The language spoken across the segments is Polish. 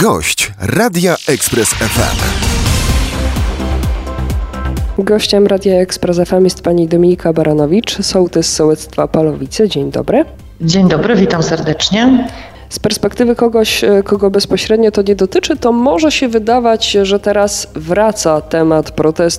Gość Radia Express FM. Gościem Radia Express FM jest pani Dominika Baranowicz, sołtys sołectwa Palowice. Dzień dobry. Dzień dobry, witam serdecznie. Z perspektywy kogoś, kogo bezpośrednio to nie dotyczy, to może się wydawać, że teraz wraca temat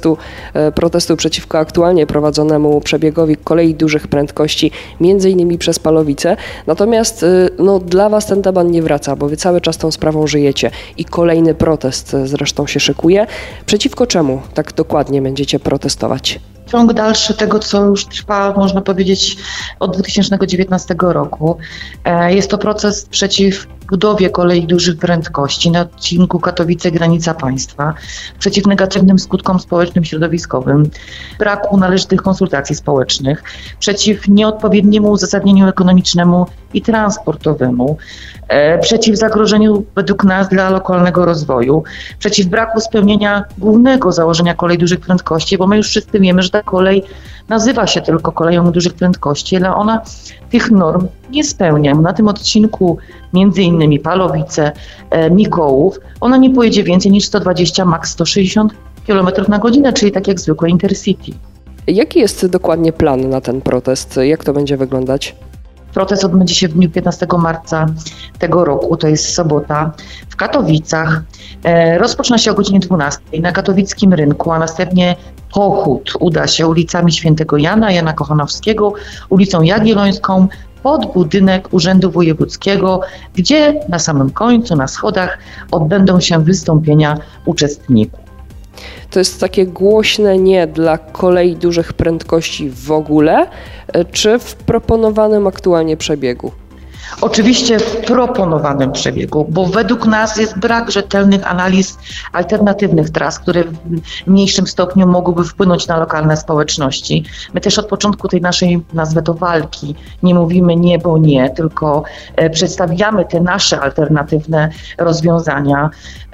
protestu przeciwko aktualnie prowadzonemu przebiegowi kolei dużych prędkości, między innymi przez Palowice. Natomiast dla was ten temat nie wraca, bo wy cały czas tą sprawą żyjecie i kolejny protest zresztą się szykuje. Przeciwko czemu tak dokładnie będziecie protestować? Ciąg dalszy tego, co już trwa, można powiedzieć, od 2019 roku. Jest to proces przeciw budowie kolei dużych prędkości na odcinku Katowice-granica państwa, przeciw negatywnym skutkom społecznym, środowiskowym, braku należytych konsultacji społecznych, przeciw nieodpowiedniemu uzasadnieniu ekonomicznemu i transportowemu, przeciw zagrożeniu według nas dla lokalnego rozwoju, przeciw braku spełnienia głównego założenia kolei dużych prędkości, bo my już wszyscy wiemy, że ta kolej nazywa się tylko koleją dużych prędkości, ale ona tych norm nie spełnia. Na tym odcinku między innymi Palowice, Mikołów, ona nie pojedzie więcej niż 120, max 160 km na godzinę, czyli tak jak zwykłe Intercity. Jaki jest dokładnie plan na ten protest? Jak to będzie wyglądać? Protest odbędzie się w dniu 15 marca tego roku, to jest sobota, w Katowicach. Rozpoczyna się o godzinie 12 na katowickim rynku, a następnie pochód uda się ulicami Świętego Jana Kochanowskiego, ulicą Jagiellońską, pod budynek Urzędu Wojewódzkiego, gdzie na samym końcu, na schodach, odbędą się wystąpienia uczestników. To jest takie głośne nie dla kolei dużych prędkości w ogóle, czy w proponowanym aktualnie przebiegu? Oczywiście w proponowanym przebiegu, bo według nas jest brak rzetelnych analiz alternatywnych tras, które w mniejszym stopniu mogłyby wpłynąć na lokalne społeczności. My też od początku tej naszej, nazwę to walki, nie mówimy nie, bo nie, tylko przedstawiamy te nasze alternatywne rozwiązania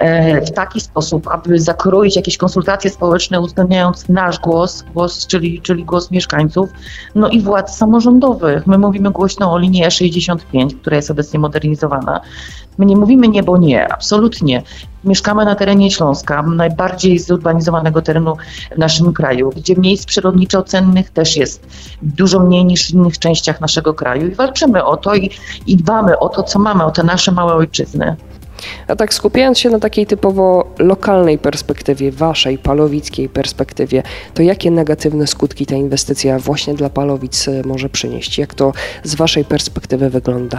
w taki sposób, aby zakroić jakieś konsultacje społeczne, uwzględniając nasz głos, czyli głos mieszkańców, no i władz samorządowych. My mówimy głośno o linii E65, która jest obecnie modernizowana. My nie mówimy nie, bo nie, absolutnie. Mieszkamy na terenie Śląska, najbardziej zurbanizowanego terenu w naszym kraju, gdzie miejsc przyrodniczo-cennych też jest dużo mniej niż w innych częściach naszego kraju i walczymy o to i dbamy o to, co mamy, o te nasze małe ojczyzny. A tak skupiając się na takiej typowo lokalnej perspektywie, waszej palowickiej perspektywie, to jakie negatywne skutki ta inwestycja właśnie dla Palowic może przynieść? Jak to z waszej perspektywy wygląda?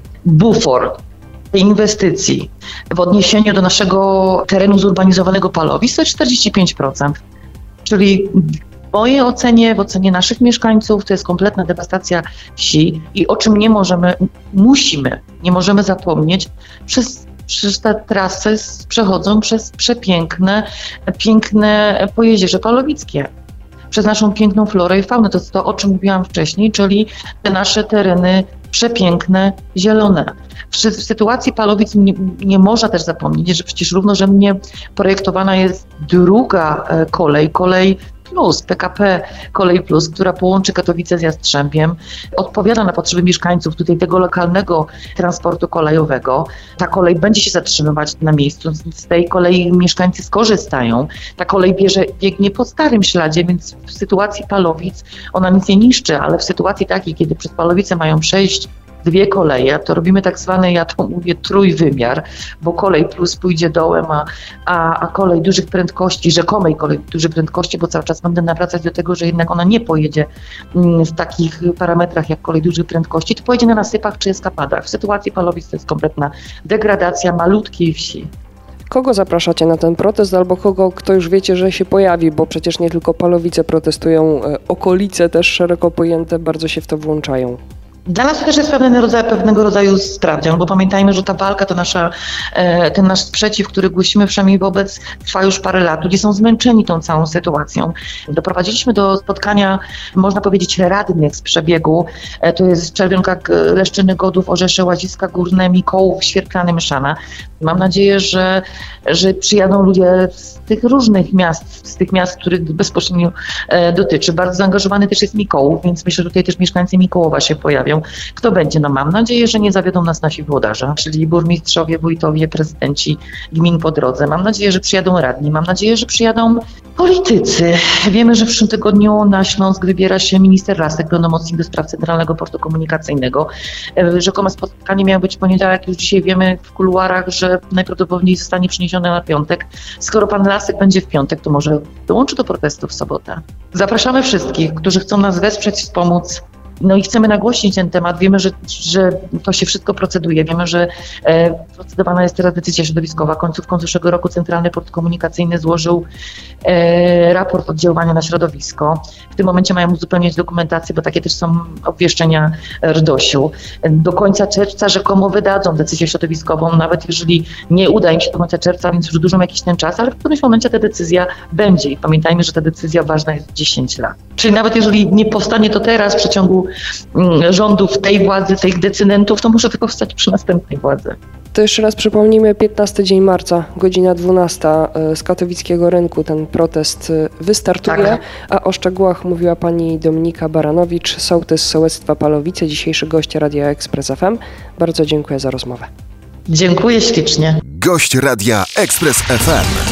Bufor tej inwestycji w odniesieniu do naszego terenu zurbanizowanego Palowic to jest 45%. Czyli w mojej ocenie, w ocenie naszych mieszkańców, to jest kompletna dewastacja wsi i o czym nie możemy zapomnieć, Przecież te trasy przechodzą przez piękne Pojezierze Palowickie, przez naszą piękną florę i faunę. To jest to, o czym mówiłam wcześniej, czyli te nasze tereny przepiękne, zielone. W sytuacji Palowic nie można też zapomnieć, że przecież równorzędnie projektowana jest druga kolej Plus, PKP Kolej Plus, która połączy Katowice z Jastrzębiem, odpowiada na potrzeby mieszkańców tutaj tego lokalnego transportu kolejowego. Ta kolej będzie się zatrzymywać na miejscu, z tej kolei mieszkańcy skorzystają. Ta kolej biegnie po starym śladzie, więc w sytuacji Palowic ona nic nie niszczy, ale w sytuacji takiej, kiedy przez Palowice mają przejść dwie koleje, to robimy tak zwany, ja to mówię, trójwymiar, bo kolej plus pójdzie dołem, a kolej dużych prędkości, rzekomej kolej dużych prędkości, bo cały czas będę nawracać do tego, że jednak ona nie pojedzie w takich parametrach jak kolej dużych prędkości, to pojedzie na nasypach czy eskapadach. W sytuacji Palowic to jest kompletna degradacja malutkiej wsi. Kogo zapraszacie na ten protest albo kto już wiecie, że się pojawi, bo przecież nie tylko Palowice protestują, okolice też szeroko pojęte bardzo się w to włączają. Dla nas to też jest pewnego rodzaju sprawdzian, bo pamiętajmy, że ta walka, ten nasz sprzeciw, który głosimy przynajmniej wobec, trwa już parę lat. Ludzie są zmęczeni tą całą sytuacją. Doprowadziliśmy do spotkania, można powiedzieć, radnych z przebiegu. To jest Czerwionkak, Leszczyny, Godów, Orzesze, Łaziska Górne, Mikołów, Świerklany, Myszana. Mam nadzieję, że przyjadą ludzie z tych różnych miast, z tych miast, których bezpośrednio dotyczy. Bardzo zaangażowany też jest Mikołów, więc myślę, że tutaj też mieszkańcy Mikołowa się pojawią. przedstawią. Kto będzie? No mam nadzieję, że nie zawiodą nas nasi włodarze, czyli burmistrzowie, wójtowie, prezydenci gmin po drodze. Mam nadzieję, że przyjadą radni, mam nadzieję, że przyjadą politycy. Wiemy, że w przyszłym tygodniu na Śląsk wybiera się minister Lasek, pełnomocnik do spraw Centralnego Portu Komunikacyjnego. Rzekome spotkanie miało być w poniedziałek, już dzisiaj wiemy w kuluarach, że najprawdopodobniej zostanie przeniesione na piątek. Skoro pan Lasek będzie w piątek, to może dołączy do protestu w sobotę. Zapraszamy wszystkich, którzy chcą nas wesprzeć, wspomóc. No i chcemy nagłośnić ten temat. Wiemy, że to się wszystko proceduje. Wiemy, że procedowana jest teraz decyzja środowiskowa. Końcówką zeszłego roku Centralny Port Komunikacyjny złożył raport oddziaływania na środowisko. W tym momencie mają uzupełniać dokumentację, bo takie też są obwieszczenia RDOŚ-u. Do końca czerwca rzekomo wydadzą decyzję środowiskową, nawet jeżeli nie uda im się do końca czerwca, więc już dużo jakiś ten czas, ale w którymś momencie ta decyzja będzie. I pamiętajmy, że ta decyzja ważna jest 10 lat. Czyli nawet jeżeli nie powstanie to teraz w przeciągu rządów tej władzy, tych decydentów, to może to powstać przy następnej władzy. To jeszcze raz przypomnijmy, 15 dzień marca, godzina 12 z katowickiego rynku ten protest wystartuje, tak. A o szczegółach mówiła pani Dominika Baranowicz, sołtys sołectwa Palowice, dzisiejszy gość Radia Ekspres FM. Bardzo dziękuję za rozmowę. Dziękuję ślicznie. Gość Radia Ekspres FM.